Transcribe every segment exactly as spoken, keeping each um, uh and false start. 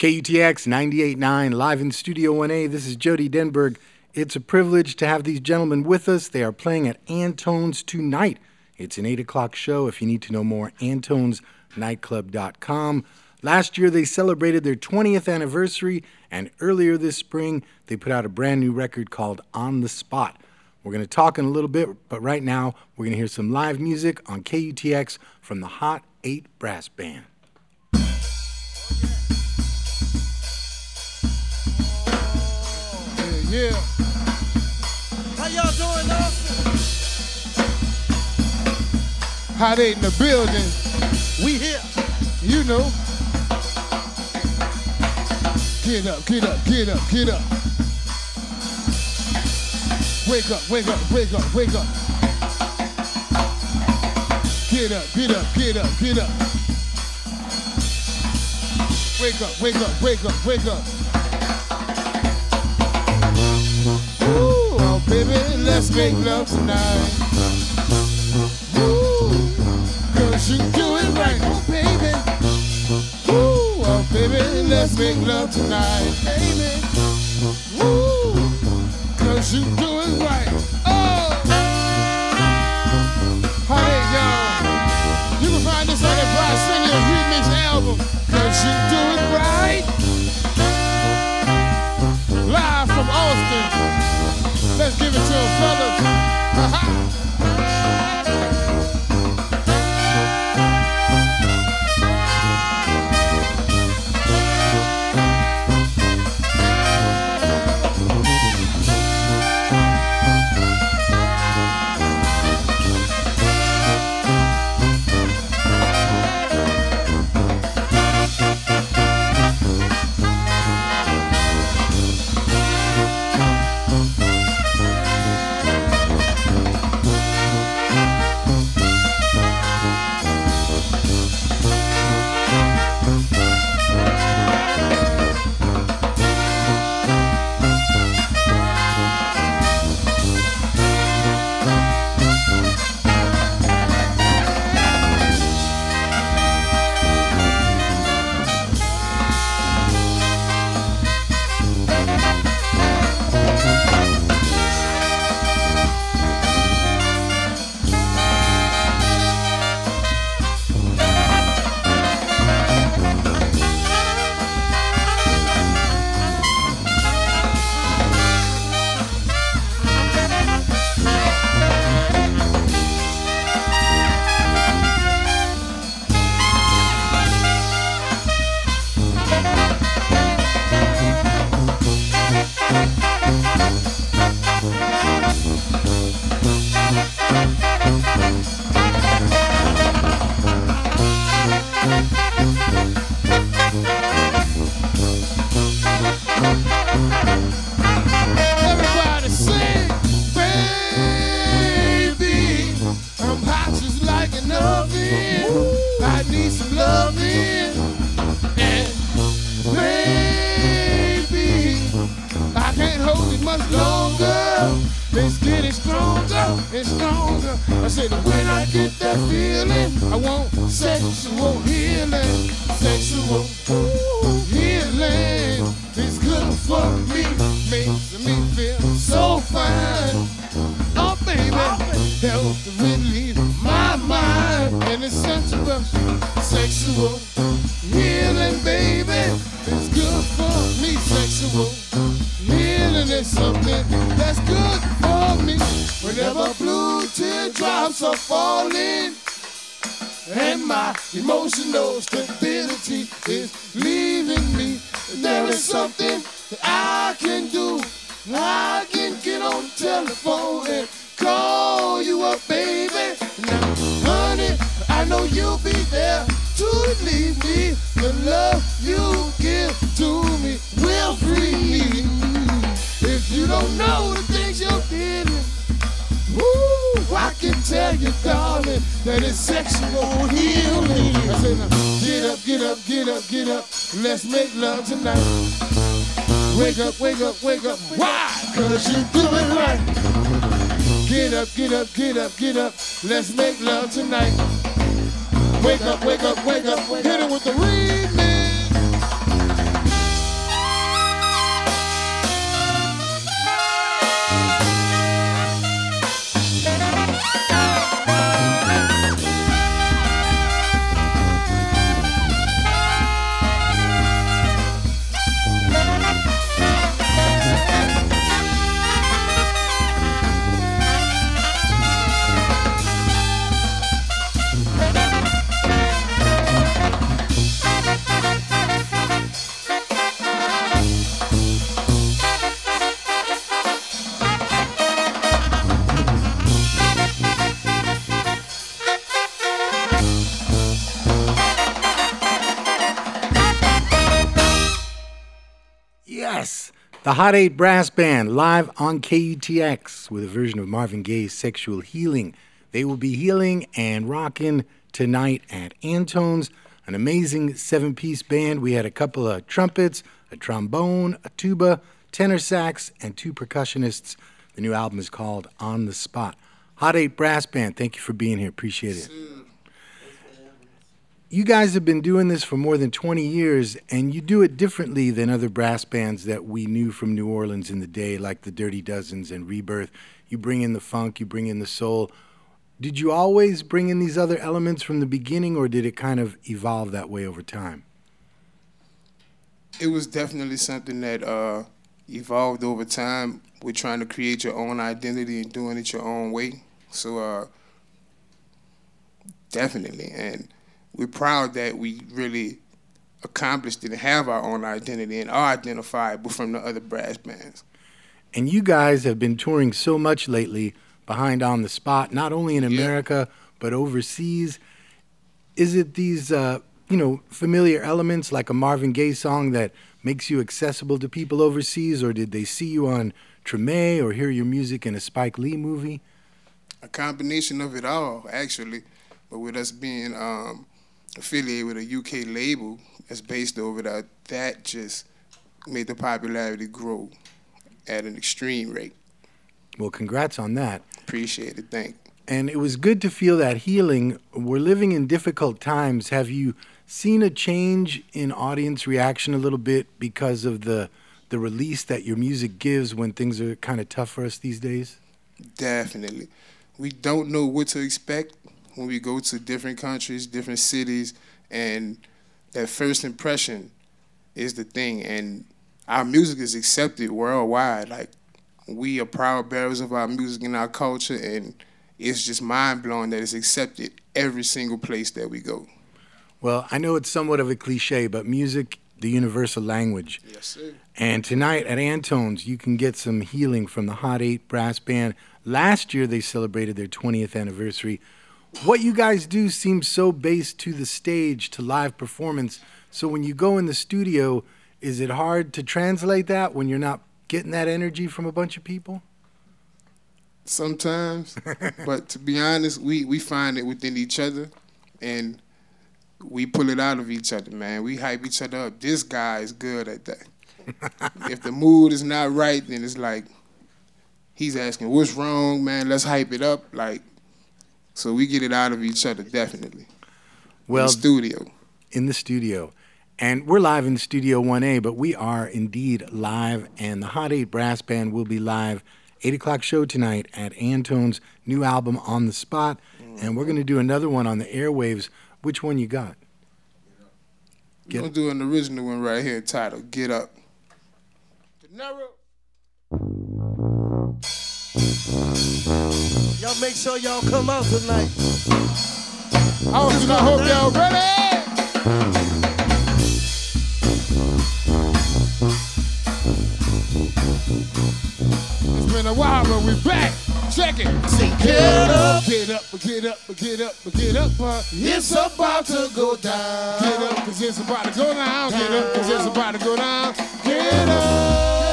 K U T X ninety-eight point nine, live in Studio one A. This is Jody Denberg. It's a privilege to have these gentlemen with us. They are playing at Antone's tonight. It's an eight o'clock show. If you need to know more, antones nightclub dot com. Last year, they celebrated their twentieth anniversary, and earlier this spring, they put out a brand new record called On the Spot. We're going to talk in a little bit, but right now, we're going to hear some live music on K U T X from the Hot eight Brass Band. Yeah. How y'all doing, Austin? Hot eight in the building. We here. You know. Get up, get up, get up, get up. Wake up, wake up, wake up, wake up. Get up, get up, get up, get up. Wake up, wake up, wake up, wake up. Ooh, oh baby, let's make love tonight. Ooh, cause you do it right, oh baby. Ooh, oh baby, let's make love tonight, baby. Ooh, cause you do it right. Oh, hey y'all, you can find this on that Brian Singer remix album. Cause you do it right. Live from Austin. Let's give it to them, fellas. Uh-huh. Let's make love tonight. Wake up, wake up, wake up. Hit it with the remix. Yes, the Hot Eight Brass Band live on K U T X with a version of Marvin Gaye's Sexual Healing. They will be healing and rocking tonight at Antone's, an amazing seven-piece band. We had a couple of trumpets, a trombone, a tuba, tenor sax, and two percussionists. The new album is called On the Spot. Hot Eight Brass Band, thank you for being here. Appreciate it. You guys have been doing this for more than twenty years, and you do it differently than other brass bands that we knew from New Orleans in the day, like the Dirty Dozens and Rebirth. You bring in the funk, you bring in the soul. Did you always bring in these other elements from the beginning, or did it kind of evolve that way over time? It was definitely something that uh, evolved over time. We're trying to create your own identity and doing it your own way. So uh, definitely, and we're proud that we really accomplished it and have our own identity and are identifiable from the other brass bands. And you guys have been touring so much lately behind On the Spot, not only in America, yeah. but overseas. Is it these, uh, you know, familiar elements like a Marvin Gaye song that makes you accessible to people overseas, or did they see you on Treme or hear your music in a Spike Lee movie? A combination of it all, actually. But with us being um, affiliated with a U K label that's based over there, that just made the popularity grow at an extreme rate. Well, congrats on that. Appreciate it, thank you. And it was good to feel that healing. We're living in difficult times. Have you seen a change in audience reaction a little bit because of the the release that your music gives when things are kind of tough for us these days? Definitely. We don't know what to expect when we go to different countries, different cities, and that first impression is the thing. And our music is accepted worldwide. Like, we are proud bearers of our music and our culture, and it's just mind-blowing that it's accepted every single place that we go. Well, I know it's somewhat of a cliche, but music, the universal language. Yes, sir. And tonight at Antone's, you can get some healing from the Hot Eight Brass Band. Last year, they celebrated their twentieth anniversary. What you guys do seems so based to the stage, to live performance. So when you go in the studio, is it hard to translate that when you're not getting that energy from a bunch of people? Sometimes, but to be honest, we, we find it within each other, and we pull it out of each other, man. We hype each other up. This guy is good at that. If the mood is not right, then it's like he's asking, what's wrong, man? Let's hype it up. Like, so we get it out of each other, definitely. Well, in the studio. In the studio. And we're live in Studio one A, but we are indeed live, and the Hot Eight Brass Band will be live, eight o'clock show tonight at Antone's new album, On the Spot, mm-hmm. and we're going to do another one on the airwaves. Which one you got? We're going to do an original one right here titled Get Up. Y'all make sure y'all come out tonight. I hope y'all ready. It's been a while, but we back. Check it. Say, get up, get up, get up, get up, get up. Uh, it's about to go down. Get up, cause it's about to go down. Get up, cause it's about to go down. Get up.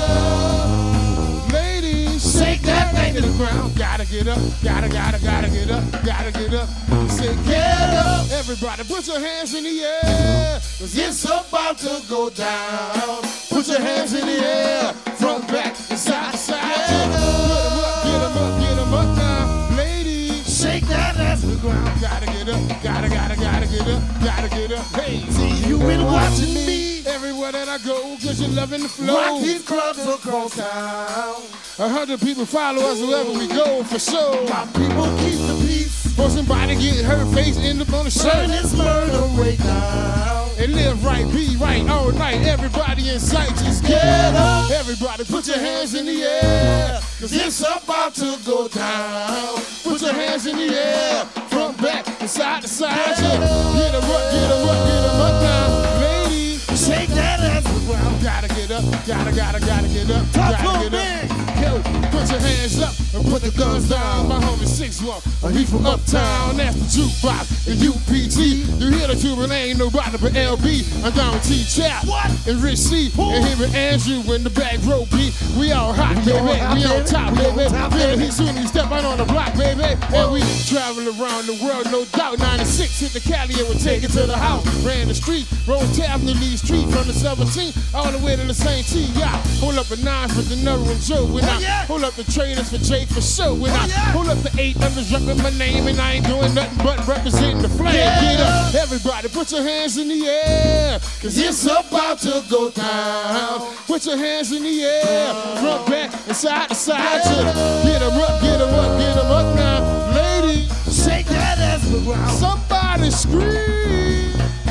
Ladies, shake that thing to the ground. Gotta get up, gotta, gotta, gotta get up, gotta get up. Say, get up. Everybody, put your hands in the air. Cause it's about to go down. Put your hands in the air. Front, back, and side to side. Get them up, get them up now. Ladies, shake that ass to the ground. Gotta get up, gotta, gotta, gotta get up, gotta get up. Hey, see, you been watching me everywhere that I go, cause you're loving the flow. Rock these clubs across town. A hundred people follow us wherever we go, for sure. My people keep the peace. For somebody get hurt, face end up on the shirt. Turn this murder rate down. And live right, be right, all night. Everybody in sight, just get up. Everybody put your hands in the air. Cause it's about to go down. Put your hands in the air. Front, back, and side to side. Get them up, get them up, get them up now. Ladies, shake that ass to the ground. Gotta get up, gotta, gotta, gotta get up. Talk gotta to get me. up. yo, put your hands up and put the guns down. My homie six one, he from uptown. That's the jukebox, the U P G. You hear the tube and ain't nobody but L B. I'm down with T-Chap and Rich C. And him and Andrew in the back row B. We all hot, baby. We on top, baby. Feel he soon he step out on the block, baby. And we travel around the world, no doubt. ninety-six hit the Cali and we take it to the house. Ran the street, rolled Avenue, Lee Street from the seventeenth all the way to the Saint T. Yeah, hold up a nine for the Nero and Joe. When I hold up the trainers for Jake for sure. When I hold up the eight others repping my name and I ain't doing nothing but representing the flag. Get up, everybody, put your hands in the air, cause it's about to go down. Put your hands in the air, front, back, and side to side. Get them up, get them up, get them up now. Ladies, shake that ass around. Somebody scream.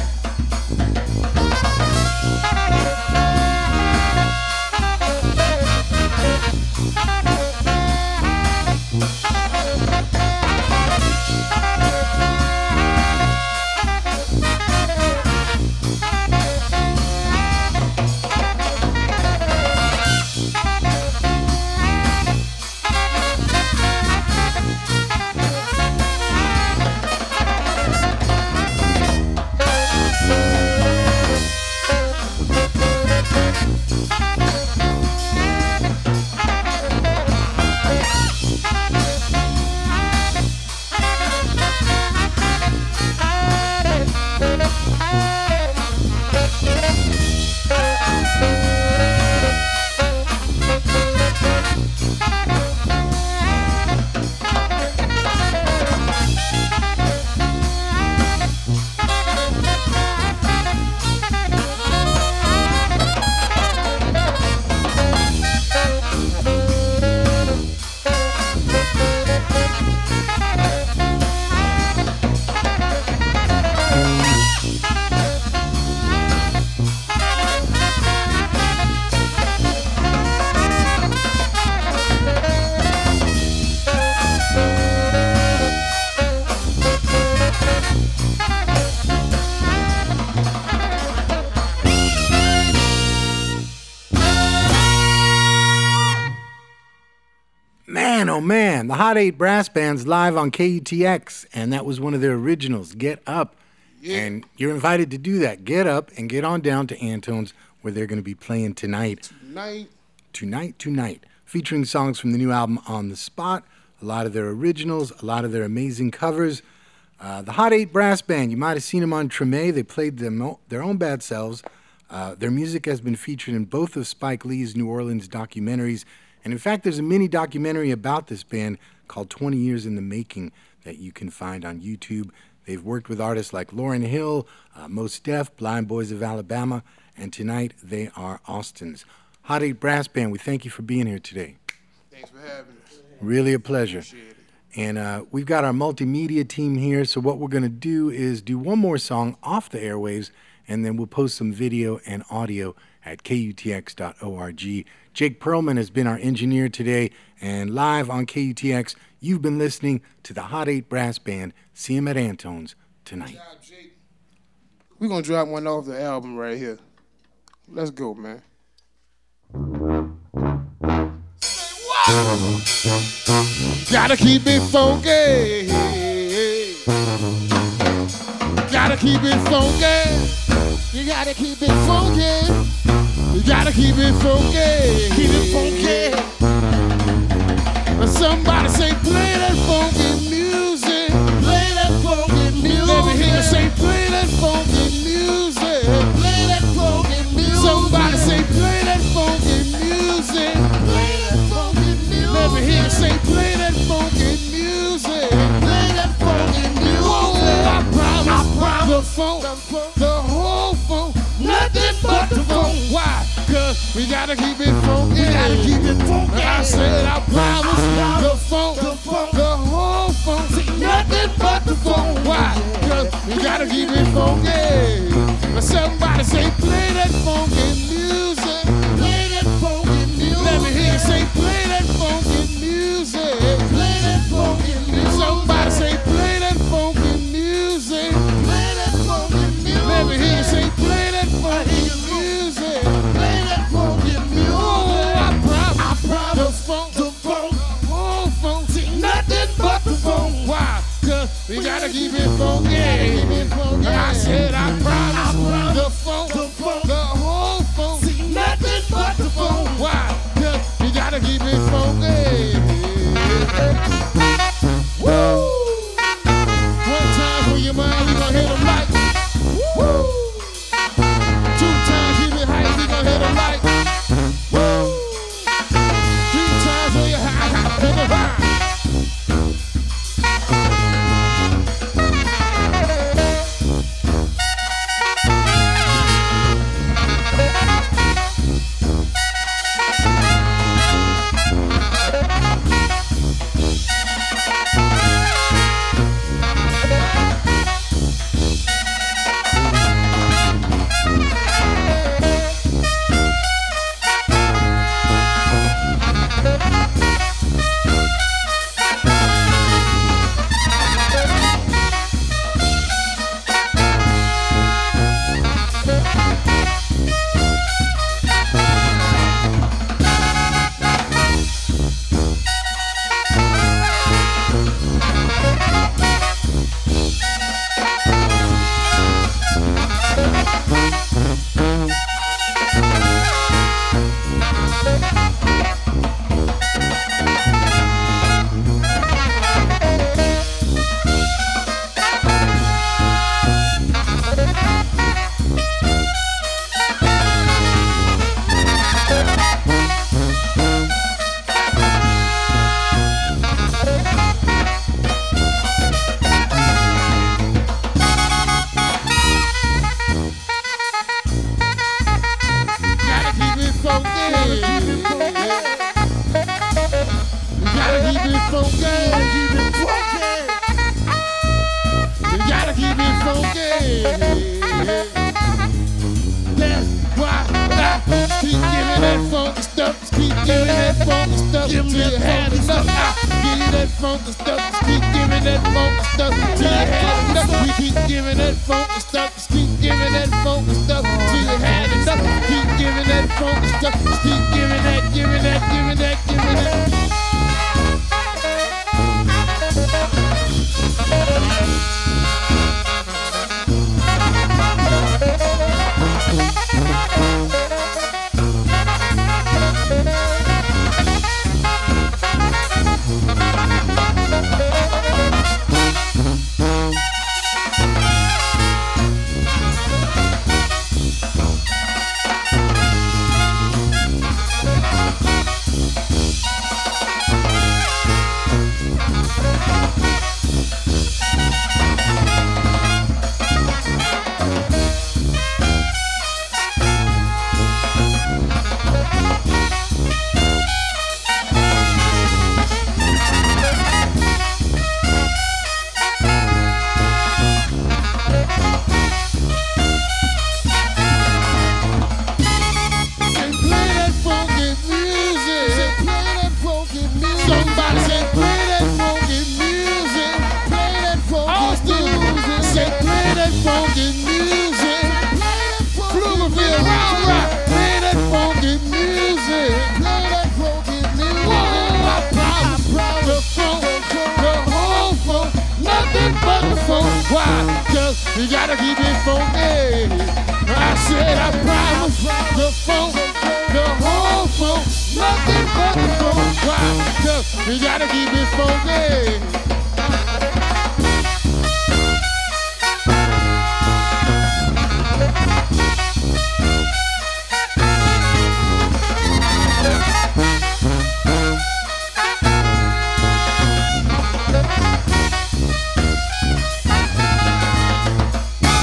Oh man, the Hot Eight Brass Band's live on K U T X, and that was one of their originals, Get Up. Yeah. And you're invited to do that. Get up and get on down to Antone's, where they're going to be playing tonight. Tonight. Tonight, tonight. Featuring songs from the new album On the Spot, a lot of their originals, a lot of their amazing covers. Uh, the Hot Eight Brass Band, you might have seen them on Treme. They played them, their own bad selves. Uh, their music has been featured in both of Spike Lee's New Orleans documentaries. And in fact, there's a mini documentary about this band called twenty years in the Making that you can find on YouTube. They've worked with artists like Lauryn Hill, uh, Mos Def, Blind Boys of Alabama, and tonight they are Austin's. Hot Eight Brass Band, we thank you for being here today. Thanks for having us. Really a pleasure. Appreciate it. And uh, we've got our multimedia team here, so what we're going to do is do one more song off the airwaves, and then we'll post some video and audio at K U T X dot org. Jake Perlman has been our engineer today, and live on K U T X, you've been listening to the Hot Eight Brass Band. See him at Antone's tonight. Good job, Jake. We're going to drop one off the album right here. Let's go, man. Gotta keep it funky. Gotta keep it funky. You gotta keep it funky. You gotta keep it funky. Keep it funky. Somebody say, play that funky music. Play that funky music. Let me hear you say, play that funky music. Play that funky music. Somebody say, play that funky music. Play that funky music. Let me hear you say, play that funky music. Play that funky music. Oh, I promise, I promise. The funk, the whole funk, nothing but the funk. Why? Cause we gotta keep it funky. We gotta keep it funky. I said I promise. The funk, the funk, the whole funk, nothing but the funk. Why? Cause we gotta keep it funky. Somebody say, play that funky music. Play that funky music. Let me hear you say, play that funky music. Play that funky music. Somebody say, play that funky music. Play that funky music. Let me hear you say, play that funky music. Play that funky music. Oh, I promise, I promise. The funk. You gotta keep it funky. I said I promise the funk, the whole funk, nothing but the funk. Why? Cause you gotta keep it funky. Woo! One time for your mind, we gon' hit 'em like. Woo! Two times, keep it high, we gon' hit 'em like. Woo! Three times for your high, high, hit 'em high. You gotta keep it funky. I said I promise the funk, the whole funk, nothing but the funk. Why? Cause you gotta keep it funky.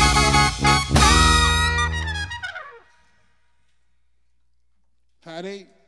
How they